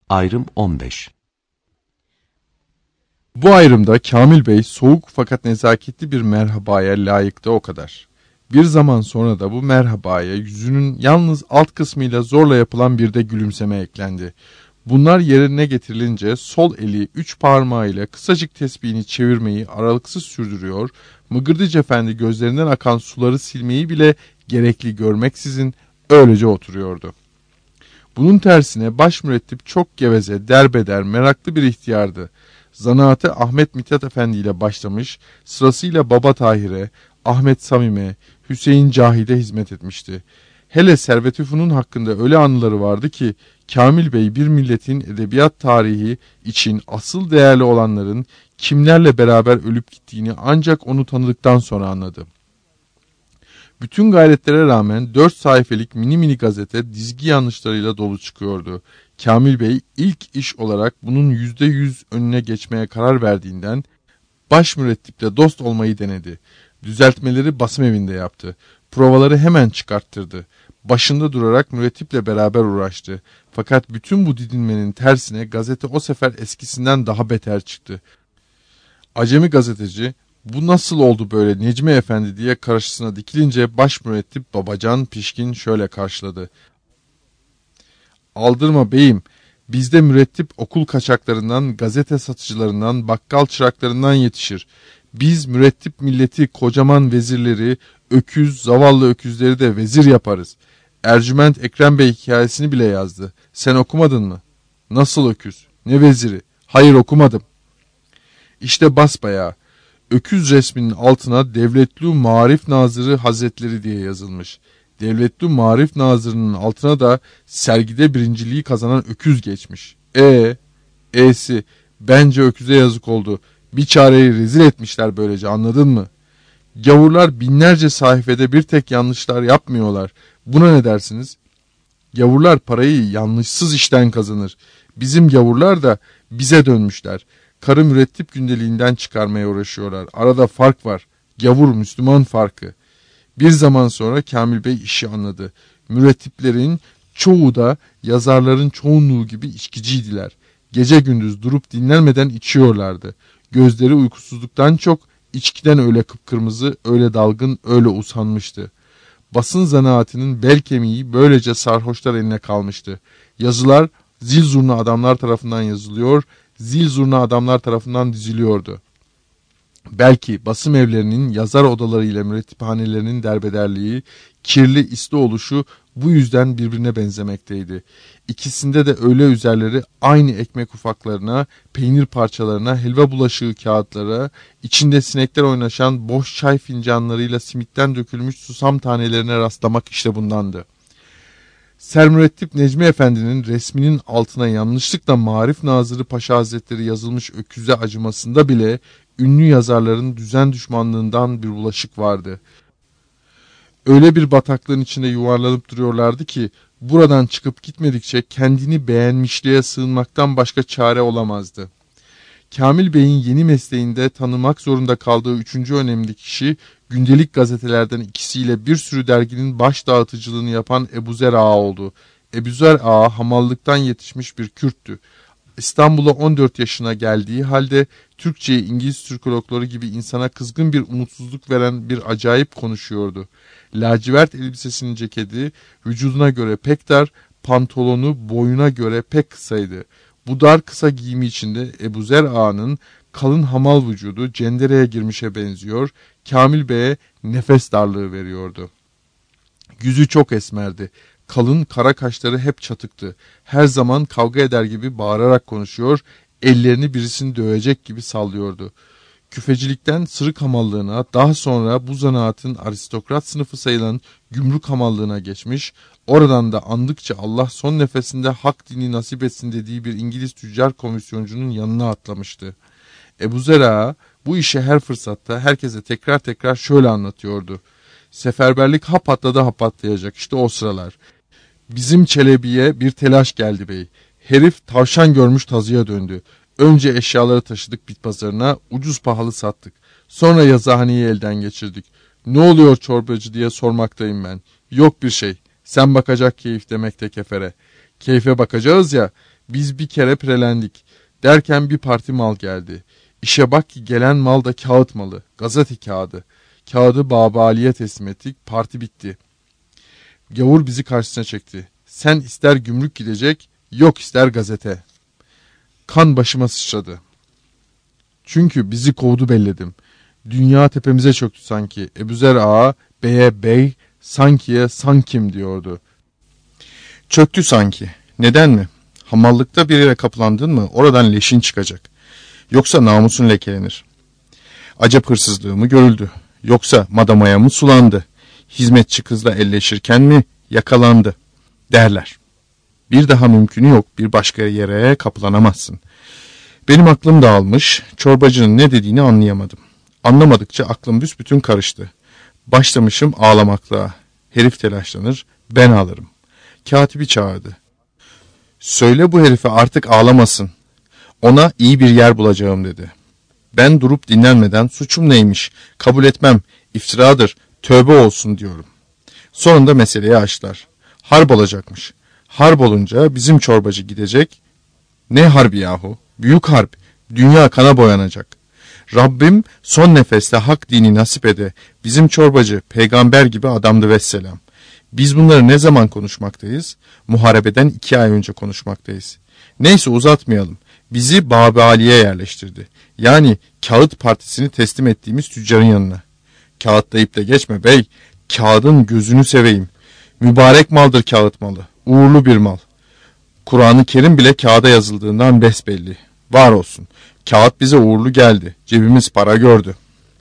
Ayrım 15. Bu ayrımda Kamil Bey soğuk fakat nezaketli bir merhabaya layıktı o kadar. Bir zaman sonra da bu merhabaya yüzünün yalnız alt kısmıyla zorla yapılan bir de gülümseme eklendi. Bunlar yerine getirilince sol eli 3 parmağıyla kısacık tesbihini çevirmeyi aralıksız sürdürüyor, Mıgırdıç Efendi gözlerinden akan suları silmeyi bile gerekli görmeksizin öylece oturuyordu. Bunun tersine baş mürettip çok geveze, derbeder, meraklı bir ihtiyardı. Zanaate Ahmet Mithat Efendi ile başlamış, sırasıyla Baba Tahir'e, Ahmet Samim'e, Hüseyin Cahid'e hizmet etmişti. Hele Servet-i Fünun hakkında öyle anıları vardı ki, Kamil Bey bir milletin edebiyat tarihi için asıl değerli olanların kimlerle beraber ölüp gittiğini ancak onu tanıdıktan sonra anladı. Bütün gayretlere rağmen 4 sayfelik mini mini gazete dizgi yanlışlarıyla dolu çıkıyordu. Kamil Bey ilk iş olarak bunun %100 önüne geçmeye karar verdiğinden baş mürettiple dost olmayı denedi. Düzeltmeleri basım evinde yaptı. Provaları hemen çıkarttırdı. Başında durarak mürettiple beraber uğraştı. Fakat bütün bu didinmenin tersine gazete o sefer eskisinden daha beter çıktı. Acemi gazeteci, "Bu nasıl oldu böyle Necmi Efendi?" diye karşısına dikilince baş mürettip Babacan pişkin şöyle karşıladı. "Aldırma beyim, bizde mürettip okul kaçaklarından, gazete satıcılarından, bakkal çıraklarından yetişir. Biz mürettip milleti, kocaman vezirleri, öküz, zavallı öküzleri de vezir yaparız. Ercüment Ekrem Bey hikayesini bile yazdı. Sen okumadın mı?" "Nasıl öküz? Ne veziri?" "Hayır, okumadım." İşte basbayağı. Öküz resminin altına Devletli Marif Nazırı Hazretleri diye yazılmış. Devletli Marif Nazırı'nın altına da sergide birinciliği kazanan öküz geçmiş. E'si, bence öküze yazık oldu. Bir çareyi rezil etmişler böylece, anladın mı? Gavurlar binlerce sayfede bir tek yanlışlar yapmıyorlar. Buna ne dersiniz? Gavurlar parayı yanlışsız işten kazanır. Bizim gavurlar da bize dönmüşler. Karı mürettip gündeliğinden çıkarmaya uğraşıyorlar. Arada fark var. Gavur Müslüman farkı. Bir zaman sonra Kamil Bey işi anladı. Mürettiplerin çoğu da yazarların çoğunluğu gibi içkiciydiler. Gece gündüz durup dinlenmeden içiyorlardı. Gözleri uykusuzluktan çok içkiden öyle kıpkırmızı, öyle dalgın, öyle usanmıştı. Basın zanaatinin bel kemiği böylece sarhoşlar eline kalmıştı. Yazılar zil zurna adamlar tarafından yazılıyor, zil zurna adamlar tarafından diziliyordu. Belki basım evlerinin yazar odaları ile mürettiphanelerinin derbederliği, kirli isli oluşu bu yüzden birbirine benzemekteydi. İkisinde de öğle üzerleri aynı ekmek ufaklarına, peynir parçalarına, helva bulaşığı kağıtlara, içinde sinekler oynaşan boş çay fincanlarıyla simitten dökülmüş susam tanelerine rastlamak işte bundandı. Sermürettip Necmi Efendi'nin resminin altına yanlışlıkla Marif Nazırı Paşa Hazretleri yazılmış öküze acımasında bile ünlü yazarların düzen düşmanlığından bir bulaşık vardı. Öyle bir bataklığın içinde yuvarlanıp duruyorlardı ki buradan çıkıp gitmedikçe kendini beğenmişliğe sığınmaktan başka çare olamazdı. Kamil Bey'in yeni mesleğinde tanımak zorunda kaldığı 3. önemli kişi gündelik gazetelerden ikisiyle bir sürü derginin baş dağıtıcılığını yapan Ebuzer Ağa oldu. Ebuzer Ağa hamallıktan yetişmiş bir Kürttü. İstanbul'a 14 yaşına geldiği halde Türkçeyi İngiliz Türkologları gibi insana kızgın bir umutsuzluk veren bir acayip konuşuyordu. Lacivert elbisesinin ceketi vücuduna göre pek dar, pantolonu boyuna göre pek kısaydı. Bu dar kısa giyimi içinde Ebuzer Ağa'nın kalın hamal vücudu cendereye girmişe benziyor, Kamil Bey'e nefes darlığı veriyordu. Yüzü çok esmerdi. Kalın kara kaşları hep çatıktı. Her zaman kavga eder gibi bağırarak konuşuyor, ellerini birisini dövecek gibi sallıyordu. Küfecilikten sırık hamallığına, daha sonra bu zanaatın aristokrat sınıfı sayılan gümrük hamallığına geçmiş, oradan da andıkça Allah son nefesinde hak dini nasip etsin dediği bir İngiliz tüccar komisyoncunun yanına atlamıştı. Ebuzer Ağa bu işe her fırsatta herkese tekrar tekrar şöyle anlatıyordu. Seferberlik ha patladı ha patlayacak, işte o sıralar. Bizim Çelebi'ye bir telaş geldi bey. Herif tavşan görmüş tazıya döndü. Önce eşyaları taşıdık bit pazarına, ucuz pahalı sattık. Sonra yazıhaneyi elden geçirdik. Ne oluyor çorbacı diye sormaktayım ben. Yok bir şey. Sen bakacak keyif demekte kefere. Keyfe bakacağız ya, Biz bir kere prelendik. Derken bir parti mal geldi. İşe bak ki gelen mal da kağıt malı, gazete kağıdı. Kağıdı Babali'ye teslim ettik, parti bitti. Gavur bizi karşısına çekti. Sen ister gümrük gidecek, yok ister gazete. Kan başıma sıçradı. Çünkü bizi kovdu belledim. Dünya tepemize çöktü sanki. Ebuzer Ağa, beye bey, sankiye sankim diyordu. Çöktü sanki. Neden mi? Hamallıkta bir yere kapılandın mı oradan leşin çıkacak. Yoksa namusun lekelenir. Acep hırsızlığı mı görüldü? Yoksa madamaya mı sulandı? Hizmetçi kızla elleşirken mi yakalandı? Derler. Bir daha mümkünü yok, bir başka yere kapılanamazsın. Benim aklım dağılmış, çorbacının ne dediğini anlayamadım. Anlamadıkça aklım büsbütün karıştı. Başlamışım ağlamakla. Herif telaşlanır, ben ağlarım. Katibi çağırdı. Söyle bu herife artık ağlamasın. Ona iyi bir yer bulacağım dedi. Ben durup dinlenmeden suçum neymiş, kabul etmem, iftiradır, tövbe olsun diyorum. Sonunda meseleyi açtılar. Harp olacakmış. Harp olunca bizim çorbacı gidecek. Ne harbi yahu? Büyük harp. Dünya kana boyanacak. Rabbim son nefeste hak dini nasip ede. Bizim çorbacı peygamber gibi adamdı vesselam. Biz bunları ne zaman konuşmaktayız? Muharebeden 2 ay önce konuşmaktayız. Neyse uzatmayalım. Bizi Babali'ye yerleştirdi. Yani kağıt partisini teslim ettiğimiz tüccarın yanına. Kağıt deyip de geçme bey. Kağıdın gözünü seveyim. Mübarek maldır kağıt malı. Uğurlu bir mal. Kur'an-ı Kerim bile kağıda yazıldığından besbelli. Var olsun. Kağıt bize uğurlu geldi. Cebimiz para gördü.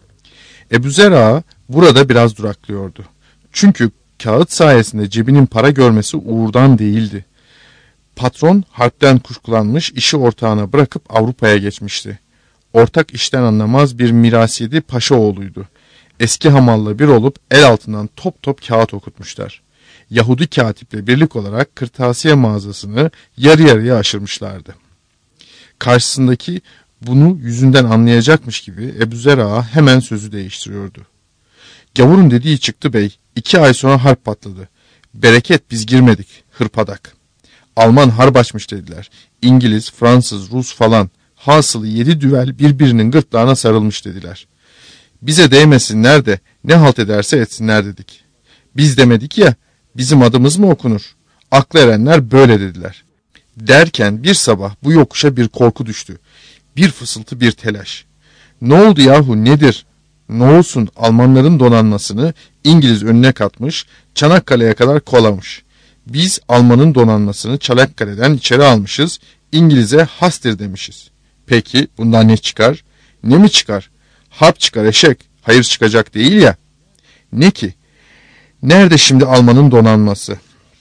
Ebuzer Ağa burada biraz duraklıyordu. Çünkü kağıt sayesinde cebinin para görmesi uğurdan değildi. Patron harpten kuşkulanmış, işi ortağına bırakıp Avrupa'ya geçmişti. Ortak işten anlamaz bir mirasiyedi Paşaoğlu'ydu. Eski hamalla bir olup el altından top top kağıt okutmuşlar. Yahudi katiple birlik olarak kırtasiye mağazasını yarı yarıya aşırmışlardı. Karşısındaki bunu yüzünden anlayacakmış gibi Ebuzer Ağa hemen sözü değiştiriyordu. Gavurun dediği çıktı bey, 2 ay sonra harp patladı. Bereket biz girmedik, hırpadak. Alman harp açmış dediler. İngiliz, Fransız, Rus falan. Hasılı 7 düvel birbirinin gırtlağına sarılmış dediler. Bize değmesinler de ne halt ederse etsinler dedik. Biz demedik ya, bizim adımız mı okunur? Aklı erenler böyle dediler. Derken bir sabah bu yokuşa bir korku düştü. Bir fısıltı, bir telaş. Ne oldu yahu, nedir? Ne olsun, Almanların donanmasını İngiliz önüne katmış, Çanakkale'ye kadar kolamış. Biz Almanın donanmasını Çanakkale'den içeri almışız, İngiliz'e hastir demişiz. Peki bundan ne çıkar? Ne mi çıkar? Harp çıkar eşek, hayır çıkacak değil ya. Ne ki? Nerede şimdi Almanın donanması?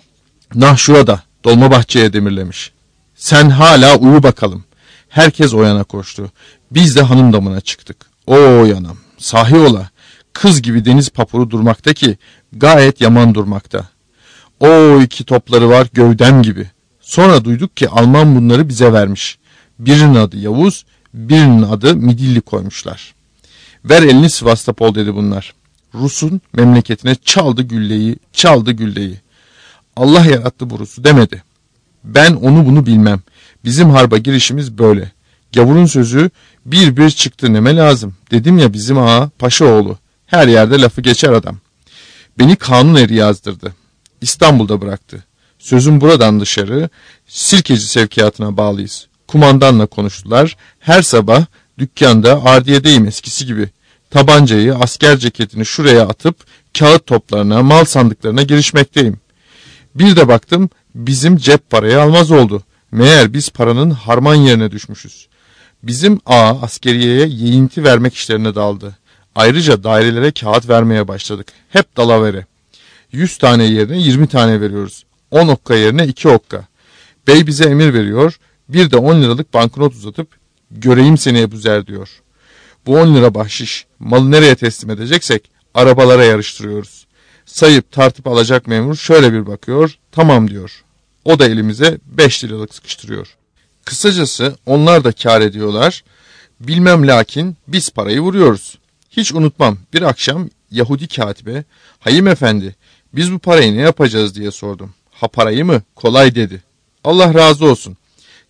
Nah şurada, Dolmabahçe'ye demirlemiş. Sen hala uyu bakalım. Herkes o yana koştu. Biz de hanım damına çıktık. O yanam, sahi ola. Kız gibi deniz papuru durmakta ki gayet yaman durmakta. O 2 topları var gövdem gibi. Sonra duyduk ki Alman bunları bize vermiş. Birinin adı Yavuz, birinin adı Midilli koymuşlar. Ver elini Sivastopol dedi bunlar. Rus'un memleketine çaldı gülleyi, çaldı gülleyi. Allah yarattı bu Rus'u demedi. Ben onu bunu bilmem. Bizim harba girişimiz böyle. Gavurun sözü bir çıktı neme lazım. Dedim ya bizim ağa Paşaoğlu. Her yerde lafı geçer adam. Beni kanun eri yazdırdı. İstanbul'da bıraktı. Sözüm buradan dışarı Sirkeci sevkiyatına bağlıyız. Kumandanla konuştular. Her sabah dükkanda ardiyedeyim eskisi gibi. Tabancayı, asker ceketini şuraya atıp kağıt toplarına, mal sandıklarına girişmekteyim. Bir de baktım bizim cep parayı almaz oldu. Meğer biz paranın harman yerine düşmüşüz. Bizim ağa askeriyeye yeğinti vermek işlerine daldı. Ayrıca dairelere kağıt vermeye başladık. Hep dalavere. 100 tane yerine 20 tane veriyoruz. 10 okka yerine 2 okka. Bey bize emir veriyor. Bir de 10 liralık banknot uzatıp göreyim seni Ebuzer diyor. Bu 10 lira bahşiş. Malı nereye teslim edeceksek arabalara yarıştırıyoruz. Sayıp tartıp alacak memur şöyle bir bakıyor. Tamam diyor. O da elimize 5 liralık sıkıştırıyor. Kısacası onlar da kâr ediyorlar. Bilmem lakin biz parayı vuruyoruz. Hiç unutmam bir akşam Yahudi katibe Hayim efendi biz bu parayı ne yapacağız diye sordum. Ha parayı mı? Kolay dedi. Allah razı olsun.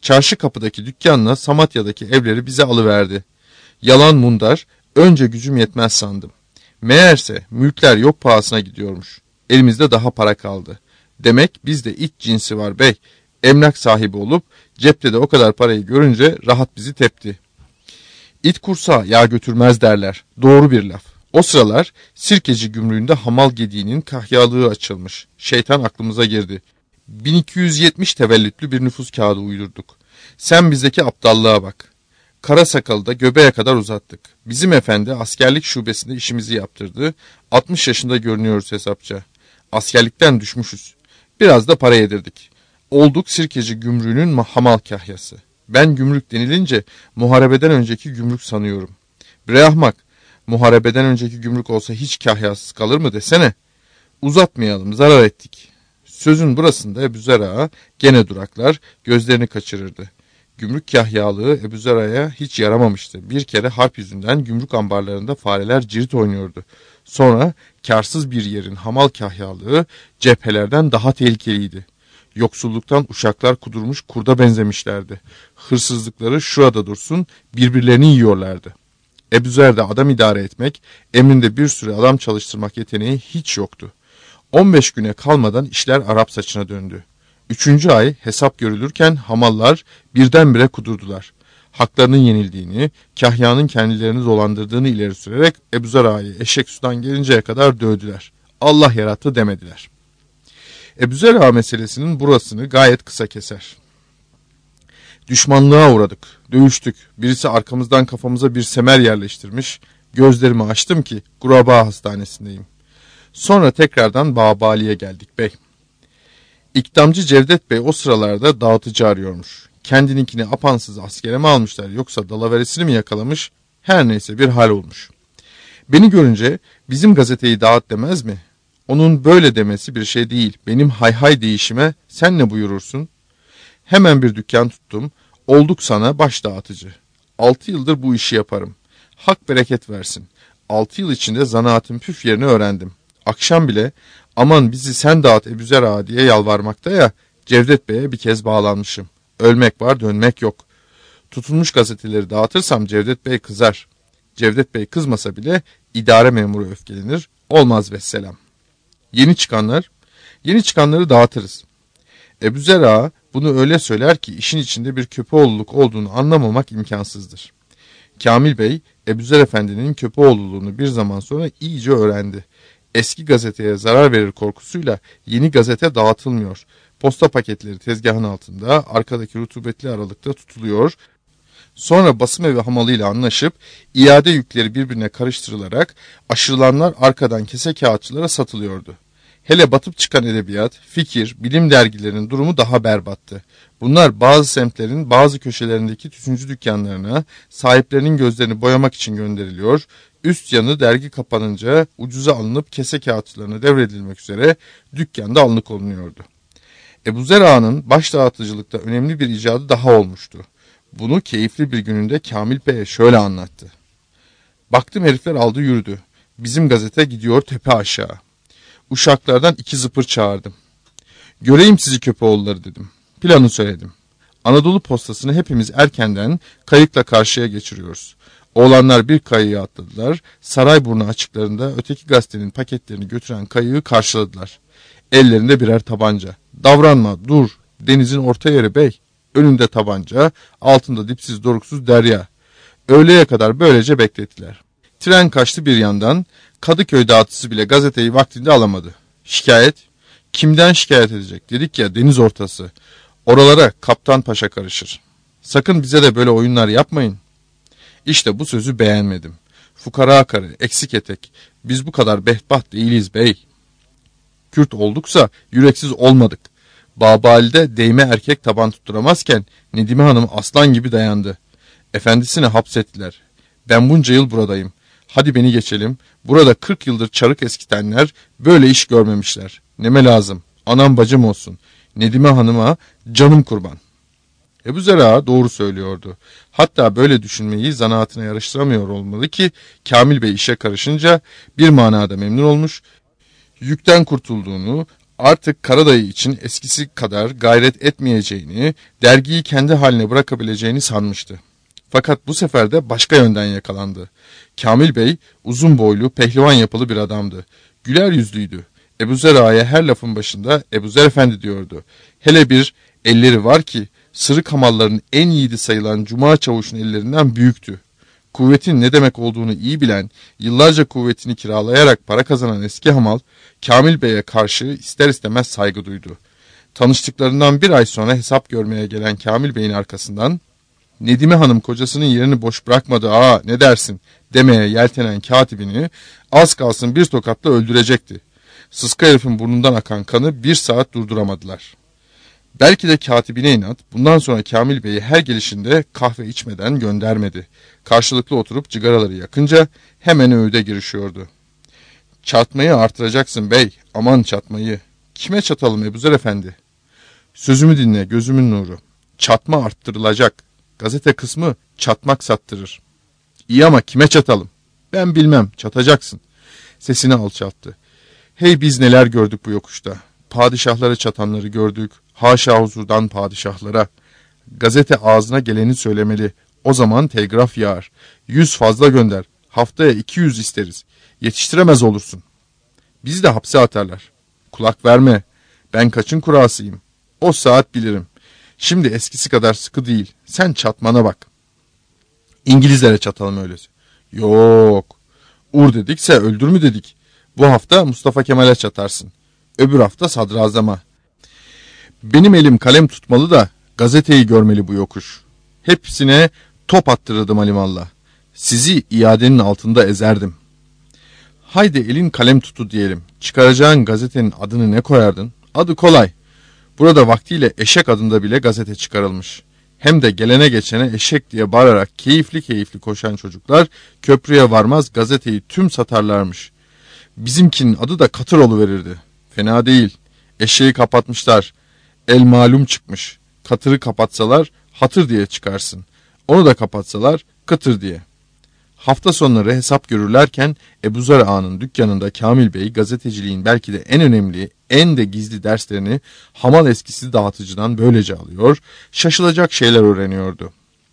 Çarşı kapıdaki dükkanla Samatya'daki evleri bize alıverdi. Yalan mundar, önce gücüm yetmez sandım. Meğerse mülkler yok pahasına gidiyormuş. Elimizde daha para kaldı. Demek bizde it cinsi var bey. Emlak sahibi olup cepte de o kadar parayı görünce rahat bizi tepti. İt kursağı yağ götürmez derler. Doğru bir laf. O sıralar Sirkeci gümrüğünde hamal gediğinin kahyalığı açılmış. Şeytan aklımıza girdi. 1270 tevellütlü bir nüfus kağıdı uydurduk. Sen bizdeki aptallığa bak. Kara sakalı da göbeğe kadar uzattık. Bizim efendi askerlik şubesinde işimizi yaptırdı. 60 yaşında görünüyoruz hesapça. Askerlikten düşmüşüz. Biraz da para yedirdik. Olduk Sirkeci gümrüğünün hamal kahyası. Ben gümrük denilince muharebeden önceki gümrük sanıyorum. Bre ahmak, muharebeden önceki gümrük olsa hiç kahyasız kalır mı desene. Uzatmayalım, zarar ettik. Sözün burasında Ebuzer Ağa gene duraklar, gözlerini kaçırırdı. Gümrük kahyalığı Ebuzer Ağa'ya hiç yaramamıştı. Bir kere harp yüzünden gümrük ambarlarında fareler cirit oynuyordu. Sonra karsız bir yerin hamal kahyalığı cephelerden daha tehlikeliydi. Yoksulluktan uşaklar kudurmuş kurda benzemişlerdi. Hırsızlıkları şurada dursun birbirlerini yiyorlardı. Ebuzer'de adam idare etmek, emrinde bir sürü adam çalıştırmak yeteneği hiç yoktu. 15 güne kalmadan işler Arap saçına döndü. 3. ay hesap görülürken hamallar birdenbire kudurdular. Haklarının yenildiğini, kahyanın kendilerini dolandırdığını ileri sürerek Ebuzer Ağa'yı eşek sudan gelinceye kadar dövdüler. Allah yarattı demediler. Ebuzer Ağa meselesinin burasını gayet kısa keser. Düşmanlığa uğradık, dövüştük. Birisi arkamızdan kafamıza bir semer yerleştirmiş. Gözlerimi açtım ki Guraba Hastanesi'ndeyim. Sonra tekrardan Bağbali'ye geldik bey. İkdamcı Cevdet Bey o sıralarda dağıtıcı arıyormuş. Kendininkini apansız askere mi almışlar yoksa dalaveresini mi yakalamış? Her neyse bir hal olmuş. Beni görünce bizim gazeteyi dağıt demez mi? Onun böyle demesi bir şey değil. Benim hay hay deyişime sen ne buyurursun? Hemen bir dükkan tuttum. Olduk sana baş dağıtıcı. 6 yıldır bu işi yaparım. Hak bereket versin. 6 yıl içinde zanaatın püf yerini öğrendim. Akşam bile aman bizi sen dağıt Ebuzer Ağa diye yalvarmakta ya Cevdet Bey'e bir kez bağlanmışım. Ölmek var dönmek yok. Tutulmuş gazeteleri dağıtırsam Cevdet Bey kızar. Cevdet Bey kızmasa bile idare memuru öfkelenir. Olmaz vesselam. Yeni çıkanları dağıtırız. Ebuzer Ağa bunu öyle söyler ki işin içinde bir Köpeoğluluk olduğunu anlamamak imkansızdır. Kamil Bey, Ebuzer Efendi'nin Köpeoğluluğunu bir zaman sonra iyice öğrendi. Eski gazeteye zarar verir korkusuyla yeni gazete dağıtılmıyor. Posta paketleri tezgahın altında, arkadaki rutubetli aralıkta tutuluyor. Sonra basım evi hamalıyla anlaşıp iade yükleri birbirine karıştırılarak aşırılanlar arkadan kese kağıtçılara satılıyordu. Hele batıp çıkan edebiyat, fikir, bilim dergilerinin durumu daha berbattı. Bunlar bazı semtlerin bazı köşelerindeki tütüncü dükkanlarına sahiplerinin gözlerini boyamak için gönderiliyor. Üst yanı dergi kapanınca ucuza alınıp kese kağıtçılarına devredilmek üzere dükkanda alınık olunuyordu. Ebuzer Ağa'nın baş dağıtıcılıkta önemli bir icadı daha olmuştu. Bunu keyifli bir gününde Kamil Bey'e şöyle anlattı. Baktım herifler aldı yürüdü. Bizim gazete gidiyor tepe aşağı. Uşaklardan 2 zıpır çağırdım. Göreyim sizi Köpeoğulları dedim. Planı söyledim. Anadolu postasını hepimiz erkenden kayıkla karşıya geçiriyoruz. Oğlanlar bir kayığa atladılar. Sarayburnu açıklarında öteki gazetenin paketlerini götüren kayığı karşıladılar. Ellerinde birer tabanca. Davranma, dur. Denizin orta yeri bey. Önünde tabanca, altında dipsiz doruksuz derya. Öğleye kadar böylece beklettiler. Tren kaçtı bir yandan. Kadıköy dağıtıcısı bile gazeteyi vaktinde alamadı. Şikayet? Kimden şikayet edecek? Dedik ya deniz ortası. Oralara Kaptan Paşa karışır. Sakın bize de böyle oyunlar yapmayın. İşte bu sözü beğenmedim. Fukara karı, eksik etek. Biz bu kadar behbaht değiliz bey. Kürt olduksa yüreksiz olmadık. Babali'de değme erkek taban tutturamazken Nedime Hanım aslan gibi dayandı. Efendisini hapsettiler. Ben bunca yıl buradayım. Hadi beni geçelim. Burada 40 yıldır çarık eskitenler böyle iş görmemişler. Neme lazım? Anam bacım olsun. Nedime Hanım'a canım kurban. Ebuzer Ağa doğru söylüyordu. Hatta böyle düşünmeyi zanaatına yarıştıramıyor olmalı ki Kamil Bey işe karışınca bir manada memnun olmuş, yükten kurtulduğunu, Artık Karadayı için eskisi kadar gayret etmeyeceğini, dergiyi kendi haline bırakabileceğini sanmıştı. Fakat bu sefer de başka yönden yakalandı. Kamil Bey uzun boylu, pehlivan yapılı bir adamdı. Güler yüzlüydü. Ebuzer Ağa'ya her lafın başında Ebuzer Efendi diyordu. Hele bir elleri var ki Sırık hamalların en yiğidi sayılan Cuma Çavuş'un ellerinden büyüktü. Kuvvetin ne demek olduğunu iyi bilen, yıllarca kuvvetini kiralayarak para kazanan eski hamal, Kamil Bey'e karşı ister istemez saygı duydu. Tanıştıklarından bir ay sonra hesap görmeye gelen Kamil Bey'in arkasından, Nedime Hanım kocasının yerini boş bırakmadı ağa ne dersin demeye yeltenen katibini az kalsın bir tokatla öldürecekti. Sıska herifin burnundan akan kanı bir saat durduramadılar. Belki de katibine inat bundan sonra Kamil Bey'i her gelişinde kahve içmeden göndermedi. Karşılıklı oturup cigaraları yakınca hemen öğüde girişiyordu. Çatmayı artıracaksın bey, aman çatmayı. Kime çatalım Ebuzer Efendi? Sözümü dinle gözümün nuru. Çatma arttırılacak. Gazete kısmı çatmak sattırır. İyi ama kime çatalım? Ben bilmem, çatacaksın. Sesini alçalttı. Hey biz neler gördük bu yokuşta. Padişahları çatanları gördük. Haşa huzurdan padişahlara. Gazete ağzına geleni söylemeli. O zaman telgraf yağar. 100 fazla gönder. Haftaya 200 isteriz. Yetiştiremez olursun. Bizi de hapse atarlar. Kulak verme. Ben kaçın kurasıyım. O saat bilirim. Şimdi eskisi kadar sıkı değil. Sen çatmana bak. İngilizlere çatalım öylesi. Yok. Ur dedikse öldür mü dedik. Bu hafta Mustafa Kemal'e çatarsın. Öbür hafta sadrazama. Benim elim kalem tutmalı da gazeteyi görmeli bu yokuş. Hepsine top attırırdım alimallah. Sizi iadenin altında ezerdim. Haydi elin kalem tutu diyelim. Çıkaracağın gazetenin adını ne koyardın? Adı kolay. Burada vaktiyle Eşek adında bile gazete çıkarılmış. Hem de gelene geçene eşek diye bağırarak keyifli keyifli koşan çocuklar köprüye varmaz gazeteyi tüm satarlarmış. Bizimkinin adı da Katır oluverirdi. Fena değil. Eşeği kapatmışlar. El malum çıkmış. Katırı kapatsalar hatır diye çıkarsın. Onu da kapatsalar kıtır diye. Hafta sonları hesap görürlerken Ebuzer Ağa'nın dükkanında Kamil Bey gazeteciliğin belki de en önemli, en de gizli derslerini hamal eskisi dağıtıcıdan böylece alıyor, şaşılacak şeyler öğreniyordu.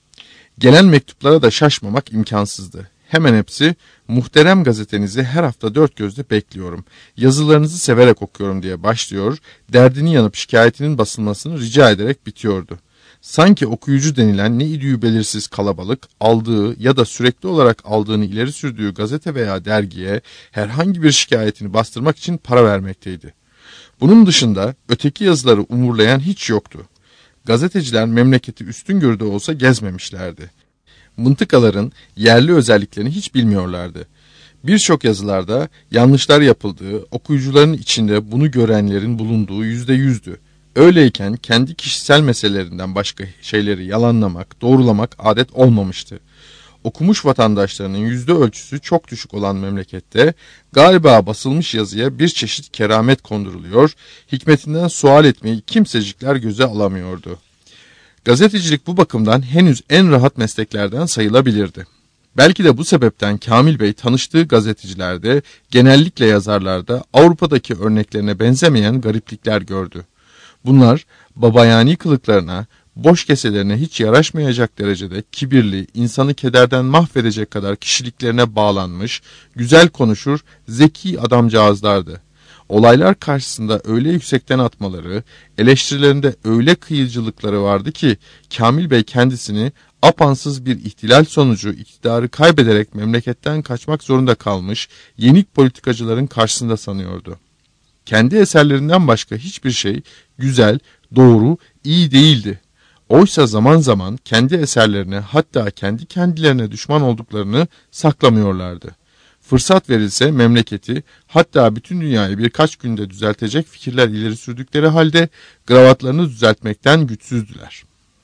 Gelen mektuplara da şaşmamak imkansızdı. Hemen hepsi muhterem gazetenizi her hafta dört gözle bekliyorum. Yazılarınızı severek okuyorum diye başlıyor, derdini yanıp şikayetinin basılmasını rica ederek bitiyordu. Sanki okuyucu denilen ne idüğü belirsiz kalabalık aldığı ya da sürekli olarak aldığını ileri sürdüğü gazete veya dergiye herhangi bir şikayetini bastırmak için para vermekteydi. Bunun dışında öteki yazıları umurlayan hiç yoktu. Gazeteciler memleketi üstüngörü olsa gezmemişlerdi. Mıntıkaların yerli özelliklerini hiç bilmiyorlardı. Birçok yazılarda yanlışlar yapıldığı, okuyucuların içinde bunu görenlerin bulunduğu %100'dü. Öyleyken kendi kişisel meselelerinden başka şeyleri yalanlamak, doğrulamak adet olmamıştı. Okumuş vatandaşlarının yüzde ölçüsü çok düşük olan memlekette galiba basılmış yazıya bir çeşit keramet konduruluyor, hikmetinden sual etmeyi kimsecikler göze alamıyordu. Gazetecilik bu bakımdan henüz en rahat mesleklerden sayılabilirdi. Belki de bu sebepten Kamil Bey tanıştığı gazetecilerde, genellikle yazarlarda Avrupa'daki örneklerine benzemeyen gariplikler gördü. Bunlar babayani kılıklarına, boş keselerine hiç yaraşmayacak derecede kibirli, insanı kederden mahvedecek kadar kişiliklerine bağlanmış, güzel konuşur, zeki adamcağızlardı. Olaylar karşısında öyle yüksekten atmaları, eleştirilerinde öyle kıyıcılıkları vardı ki Kamil Bey kendisini apansız bir ihtilal sonucu iktidarı kaybederek memleketten kaçmak zorunda kalmış yenik politikacıların karşısında sanıyordu. Kendi eserlerinden başka hiçbir şey güzel, doğru, iyi değildi. Oysa zaman zaman kendi eserlerine hatta kendi kendilerine düşman olduklarını saklamıyorlardı. Fırsat verilse memleketi hatta bütün dünyayı birkaç günde düzeltecek fikirler ileri sürdükleri halde kravatlarını düzeltmekten güçsüzdüler.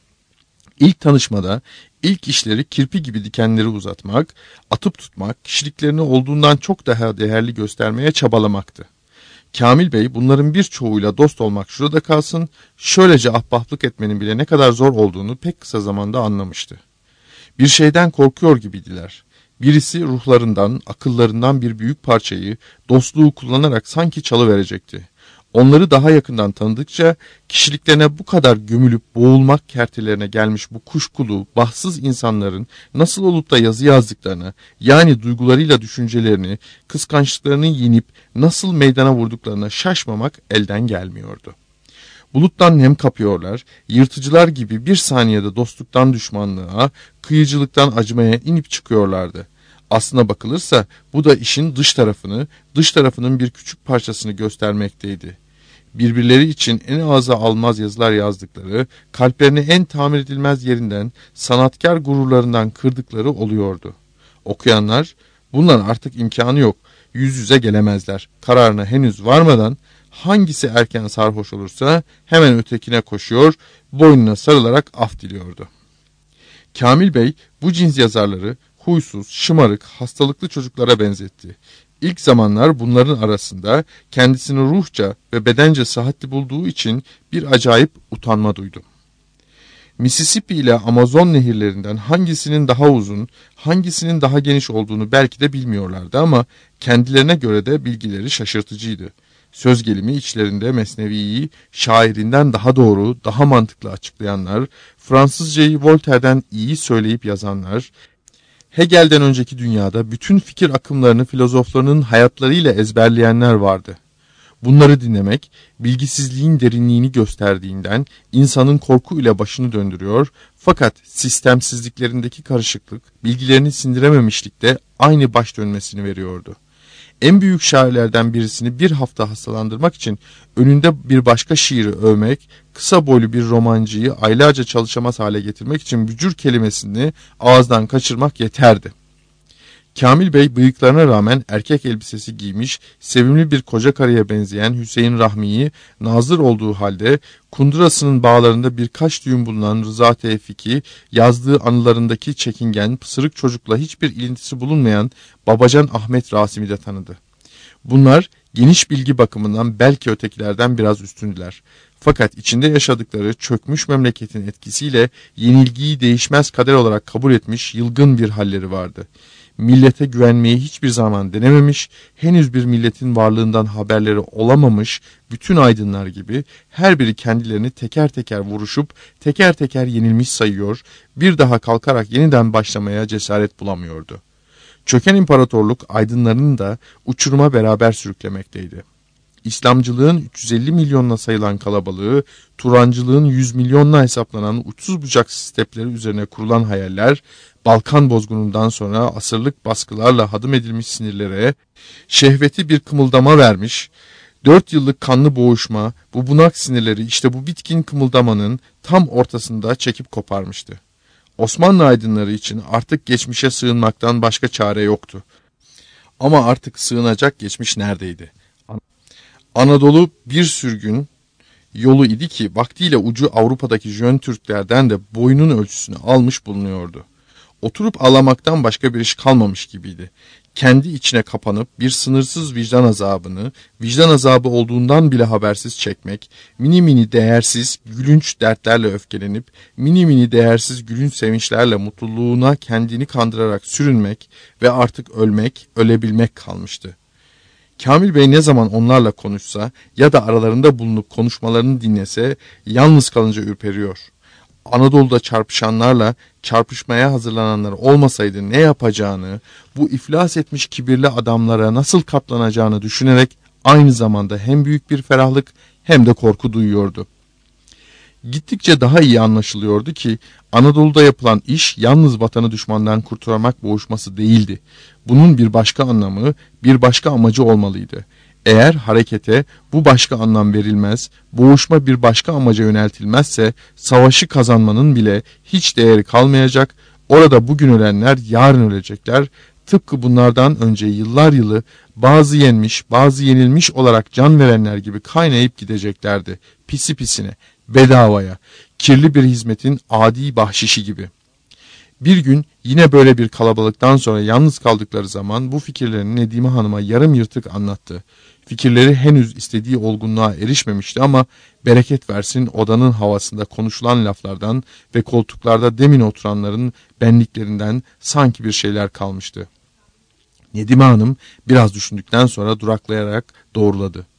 İlk tanışmada ilk işleri kirpi gibi dikenleri uzatmak, atıp tutmak, kişiliklerini olduğundan çok daha değerli göstermeye çabalamaktı. Kamil Bey bunların birçoğuyla dost olmak şurada kalsın, şöylece ahbaplık etmenin bile ne kadar zor olduğunu pek kısa zamanda anlamıştı. Bir şeyden korkuyor gibiydiler. Birisi ruhlarından, akıllarından bir büyük parçayı dostluğu kullanarak sanki çalıverecekti. Onları daha yakından tanıdıkça kişiliklerine bu kadar gömülüp boğulmak kertelerine gelmiş bu kuşkulu, bahtsız insanların nasıl olup da yazı yazdıklarına, yani duygularıyla düşüncelerini, kıskançlıklarını yenip nasıl meydana vurduklarına şaşmamak elden gelmiyordu. Buluttan nem kapıyorlar, yırtıcılar gibi bir saniyede dostluktan düşmanlığa, kıyıcılıktan acımaya inip çıkıyorlardı. Aslına bakılırsa bu da işin dış tarafının bir küçük parçasını göstermekteydi. Birbirleri için en ağza almaz yazılar yazdıkları, kalplerini en tamir edilmez yerinden, sanatkar gururlarından kırdıkları oluyordu. Okuyanlar, bunların artık imkanı yok, yüz yüze gelemezler, kararına henüz varmadan, hangisi erken sarhoş olursa hemen ötekine koşuyor, boynuna sarılarak af diliyordu. Kamil Bey bu cins yazarları huysuz, şımarık, hastalıklı çocuklara benzetti. İlk zamanlar bunların arasında kendisini ruhça ve bedence sıhhatli bulduğu için bir acayip utanma duydu. Mississippi ile Amazon nehirlerinden hangisinin daha uzun, hangisinin daha geniş olduğunu belki de bilmiyorlardı ama kendilerine göre de bilgileri şaşırtıcıydı. Söz gelimi içlerinde Mesnevi'yi şairinden daha doğru, daha mantıklı açıklayanlar, Fransızcayı Voltaire'den iyi söyleyip yazanlar, Hegel'den önceki dünyada bütün fikir akımlarını filozoflarının hayatlarıyla ezberleyenler vardı. Bunları dinlemek, bilgisizliğin derinliğini gösterdiğinden insanın korku ile başını döndürüyor, fakat sistemsizliklerindeki karışıklık, bilgilerini sindirememişlikte aynı baş dönmesini veriyordu. En büyük şairlerden birisini bir hafta hastalandırmak için önünde bir başka şiiri övmek, kısa boylu bir romancıyı aylarca çalışamaz hale getirmek için bücür kelimesini ağızdan kaçırmak yeterdi. Kamil Bey bıyıklarına rağmen erkek elbisesi giymiş, sevimli bir koca karıya benzeyen Hüseyin Rahmi'yi nazır olduğu halde kundurasının bağlarında birkaç düğüm bulunan Rıza Tevfik'i, yazdığı anılarındaki çekingen, pısırık çocukla hiçbir ilintisi bulunmayan Babacan Ahmet Rasim'i de tanıdı. Bunlar geniş bilgi bakımından belki ötekilerden biraz üstündüler. Fakat içinde yaşadıkları çökmüş memleketin etkisiyle yenilgiyi değişmez kader olarak kabul etmiş yılgın bir halleri vardı. Millete güvenmeyi hiçbir zaman denememiş, henüz bir milletin varlığından haberleri olamamış bütün aydınlar gibi her biri kendilerini teker teker vuruşup teker teker yenilmiş sayıyor, bir daha kalkarak yeniden başlamaya cesaret bulamıyordu. Çöken imparatorluk aydınlarını da uçuruma beraber sürüklemekteydi. İslamcılığın 350 milyonla sayılan kalabalığı, Turancılığın 100 milyonla hesaplanan uçsuz bucaksız stepleri üzerine kurulan hayaller, Balkan bozgunundan sonra asırlık baskılarla hadım edilmiş sinirlere, şehveti bir kımıldama vermiş, 4 yıllık kanlı boğuşma, bu bunak sinirleri işte bu bitkin kımıldamanın tam ortasında çekip koparmıştı. Osmanlı aydınları için artık geçmişe sığınmaktan başka çare yoktu. Ama artık sığınacak geçmiş neredeydi? Anadolu bir sürgün yolu idi ki vaktiyle ucu Avrupa'daki Jön Türklerden de boyunun ölçüsünü almış bulunuyordu. Oturup ağlamaktan başka bir iş kalmamış gibiydi. Kendi içine kapanıp bir sınırsız vicdan azabını, vicdan azabı olduğundan bile habersiz çekmek, mini mini değersiz gülünç dertlerle öfkelenip, mini mini değersiz gülünç sevinçlerle mutluluğuna kendini kandırarak sürünmek ve artık ölmek, ölebilmek kalmıştı. Kamil Bey ne zaman onlarla konuşsa ya da aralarında bulunup konuşmalarını dinlese yalnız kalınca ürperiyor. Anadolu'da çarpışanlarla çarpışmaya hazırlananlar olmasaydı ne yapacağını, bu iflas etmiş kibirli adamlara nasıl katlanacağını düşünerek aynı zamanda hem büyük bir ferahlık hem de korku duyuyordu. Gittikçe daha iyi anlaşılıyordu ki Anadolu'da yapılan iş yalnız vatanı düşmandan kurtarmak boğuşması değildi. Bunun bir başka anlamı, bir başka amacı olmalıydı. Eğer harekete bu başka anlam verilmez, boğuşma bir başka amaca yöneltilmezse savaşı kazanmanın bile hiç değeri kalmayacak, orada bugün ölenler yarın ölecekler, tıpkı bunlardan önce yıllar yılı bazı yenmiş, bazı yenilmiş olarak can verenler gibi kaynayıp gideceklerdi, pisi pisine, bedavaya, kirli bir hizmetin adi bahşişi gibi. Bir gün yine böyle bir kalabalıktan sonra yalnız kaldıkları zaman bu fikirlerini Nedime Hanım'a yarım yırtık anlattı. Fikirleri henüz istediği olgunluğa erişmemişti ama bereket versin odanın havasında konuşulan laflardan ve koltuklarda demin oturanların benliklerinden sanki bir şeyler kalmıştı. Nedime Hanım biraz düşündükten sonra duraklayarak doğruladı.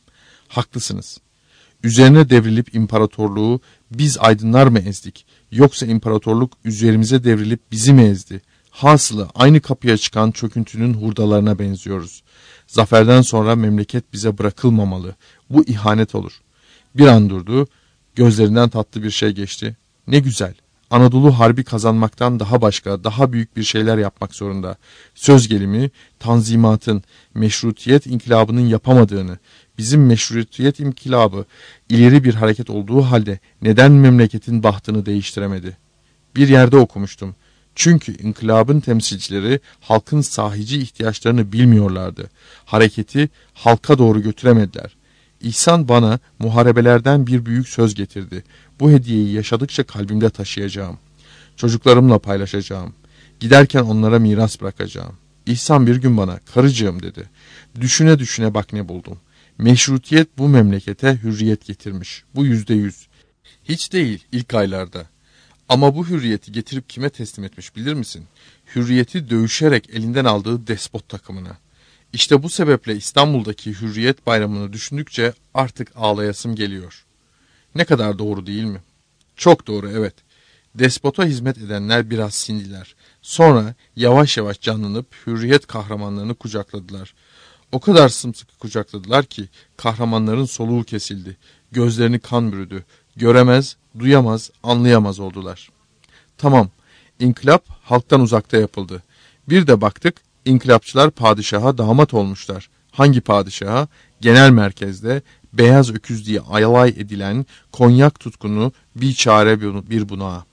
Haklısınız. Üzerine devrilip imparatorluğu biz aydınlar mı ezdik, yoksa imparatorluk üzerimize devrilip bizi mi ezdi? Hasılı aynı kapıya çıkan çöküntünün hurdalarına benziyoruz. Zaferden sonra memleket bize bırakılmamalı. Bu ihanet olur. Bir an durdu, gözlerinden tatlı bir şey geçti. Ne güzel. Anadolu harbi kazanmaktan daha başka, daha büyük bir şeyler yapmak zorunda. Söz gelimi, Tanzimat'ın, meşrutiyet inkılabının yapamadığını, bizim meşrutiyet inkılabı ileri bir hareket olduğu halde neden memleketin bahtını değiştiremedi? Bir yerde okumuştum. Çünkü inkılabın temsilcileri halkın sahici ihtiyaçlarını bilmiyorlardı. Hareketi halka doğru götüremediler. İhsan bana muharebelerden bir büyük söz getirdi. Bu hediyeyi yaşadıkça kalbimde taşıyacağım. Çocuklarımla paylaşacağım. Giderken onlara miras bırakacağım. İhsan bir gün bana, karıcığım dedi. Düşüne düşüne bak ne buldum. Meşrutiyet bu memlekete hürriyet getirmiş. Bu %100. Hiç değil ilk aylarda. Ama bu hürriyeti getirip kime teslim etmiş bilir misin? Hürriyeti dövüşerek elinden aldığı despot takımına. İşte bu sebeple İstanbul'daki Hürriyet Bayramı'nı düşündükçe artık ağlayasım geliyor. Ne kadar doğru değil mi? Çok doğru, evet. Despota hizmet edenler biraz sindiler. Sonra yavaş yavaş canlanıp Hürriyet kahramanlarını kucakladılar. O kadar sımsıkı kucakladılar ki kahramanların soluğu kesildi. Gözlerini kan bürüdü. Göremez, duyamaz, anlayamaz oldular. Tamam, inkılap halktan uzakta yapıldı. Bir de baktık, İnkılapçılar padişaha damat olmuşlar. Hangi padişaha? Genel merkezde beyaz öküz diye alay edilen konyak tutkunu biçare bir bunağa.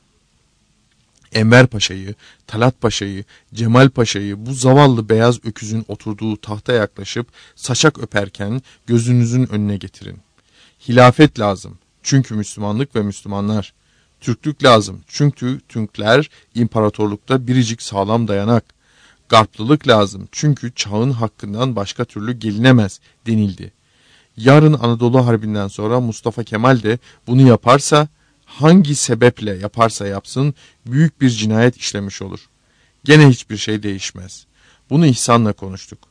Enver Paşa'yı, Talat Paşa'yı, Cemal Paşa'yı bu zavallı beyaz öküzün oturduğu tahta yaklaşıp saçak öperken gözünüzün önüne getirin. Hilafet lazım. Çünkü Müslümanlık ve Müslümanlar. Türklük lazım. Çünkü Türkler imparatorlukta biricik sağlam dayanak. Garplılık lazım çünkü çağın hakkından başka türlü gelinemez denildi. Yarın Anadolu Harbi'nden sonra Mustafa Kemal de bunu yaparsa, hangi sebeple yaparsa yapsın büyük bir cinayet işlemiş olur. Gene hiçbir şey değişmez. Bunu İhsan'la konuştuk.